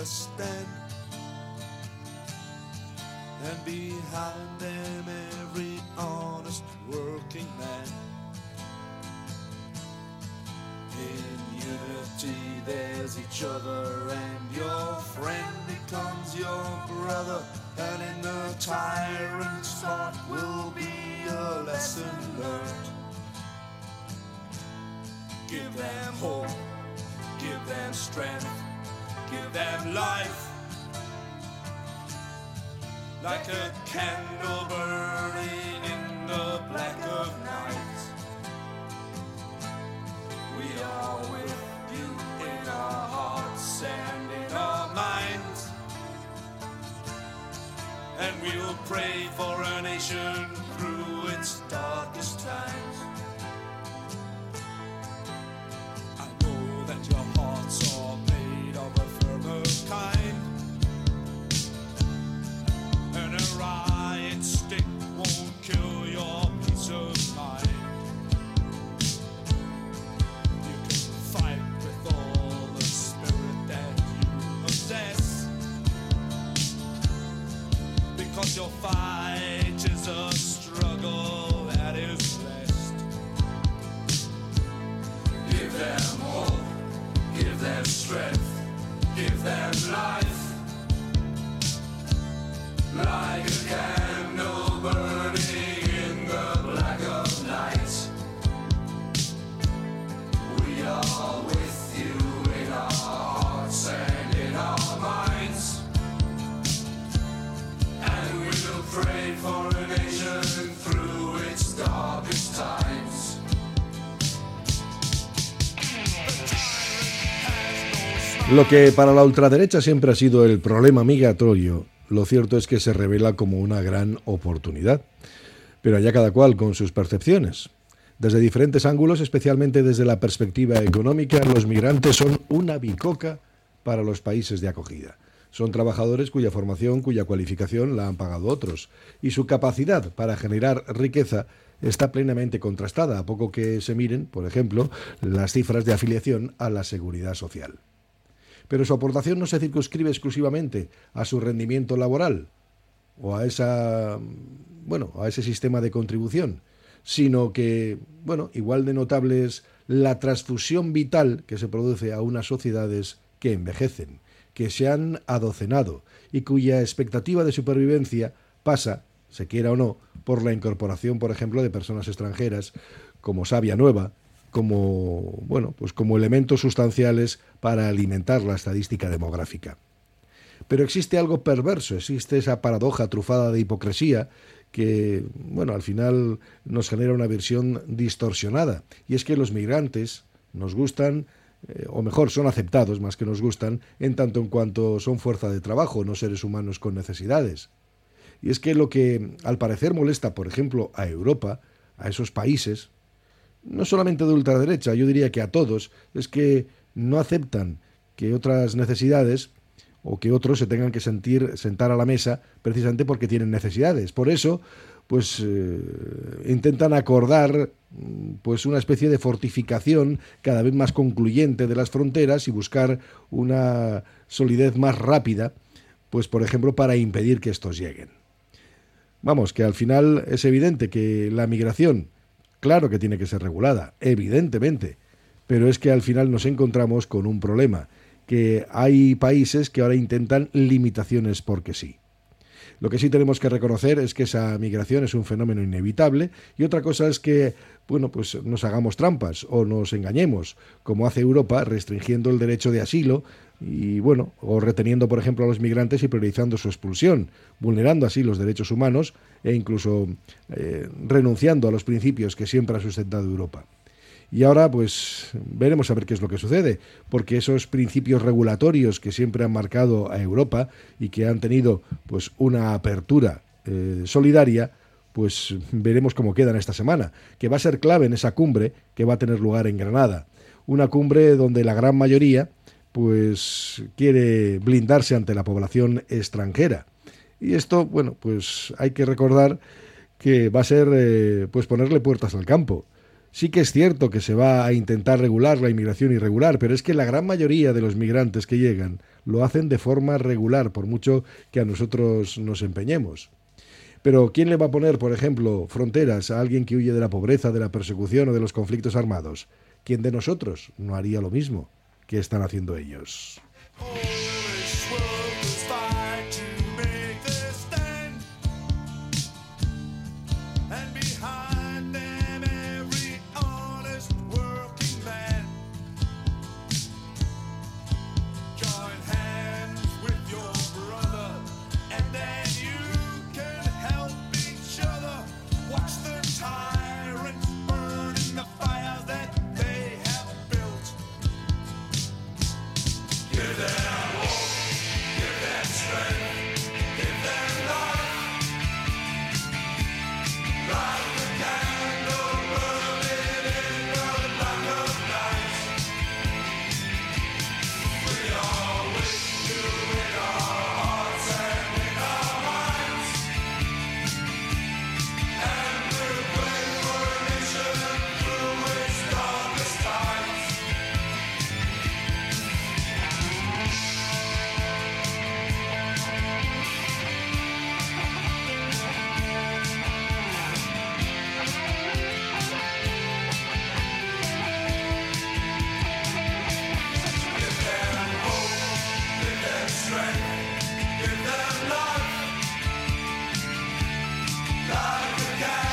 understand. And behind them every honest working man. In unity there's each other, and your friend becomes your brother. And in the tyrant's heart will be a lesson learned. Give them hope, give them strength, give them life. Like a candle burning in the black of night. We are with you in our hearts and in our minds. And we'll pray for a nation through its darkest times. I know that your hearts are made of a firmer kind. And a riot stick won't kill your peace of mind. You can fight with all the spirit that you possess, because your fight is a struggle that is blessed. Give them hope, give them strength, give them life. Like a candle burning in the black of night. We are with you in our hearts and in our minds. And we will pray for a nation through its darkest times. Lo que para la ultraderecha siempre ha sido el problema migratorio, lo cierto es que se revela como una gran oportunidad. Pero allá cada cual con sus percepciones. Desde diferentes ángulos, especialmente desde la perspectiva económica, los migrantes son una bicoca para los países de acogida. Son trabajadores cuya formación, cuya cualificación la han pagado otros. Y su capacidad para generar riqueza está plenamente contrastada, a poco que se miren, por ejemplo, las cifras de afiliación a la seguridad social. Pero su aportación no se circunscribe exclusivamente a su rendimiento laboral o a ese sistema de contribución, sino que, igual de notable es la transfusión vital que se produce a unas sociedades que envejecen, que se han adocenado y cuya expectativa de supervivencia pasa, se quiera o no, por la incorporación, por ejemplo, de personas extranjeras como savia nueva, como elementos sustanciales para alimentar la estadística demográfica. Pero existe algo perverso, existe esa paradoja trufada de hipocresía que, al final nos genera una visión distorsionada. Y es que los migrantes nos gustan, o mejor, son aceptados más que nos gustan, en tanto en cuanto son fuerza de trabajo, no seres humanos con necesidades. Y es que lo que al parecer molesta, por ejemplo, a Europa, a esos países, no solamente de ultraderecha, yo diría que a todos, es que no aceptan que otras necesidades o que otros se tengan que sentar a la mesa precisamente porque tienen necesidades. Por eso, intentan acordar una especie de fortificación cada vez más concluyente de las fronteras y buscar una solidez más rápida, por ejemplo, para impedir que estos lleguen. Vamos, que al final es evidente que la migración, claro que tiene que ser regulada, evidentemente, pero es que al final nos encontramos con un problema, que hay países que ahora intentan limitaciones porque sí. Lo que sí tenemos que reconocer es que esa migración es un fenómeno inevitable y otra cosa es que, nos hagamos trampas o nos engañemos, como hace Europa, restringiendo el derecho de asilo y, o reteniendo, por ejemplo, a los migrantes y priorizando su expulsión, vulnerando así los derechos humanos e incluso renunciando a los principios que siempre ha sustentado Europa. Y ahora, veremos a ver qué es lo que sucede, porque esos principios regulatorios que siempre han marcado a Europa y que han tenido, una apertura solidaria, veremos cómo quedan esta semana, que va a ser clave en esa cumbre que va a tener lugar en Granada. Una cumbre donde la gran mayoría, quiere blindarse ante la población extranjera. Y esto, hay que recordar que va a ser, ponerle puertas al campo. Sí que es cierto que se va a intentar regular la inmigración irregular, pero es que la gran mayoría de los migrantes que llegan lo hacen de forma regular, por mucho que a nosotros nos empeñemos. Pero ¿quién le va a poner, por ejemplo, fronteras a alguien que huye de la pobreza, de la persecución o de los conflictos armados? ¿Quién de nosotros no haría lo mismo que están haciendo ellos? Give them love, like a cat.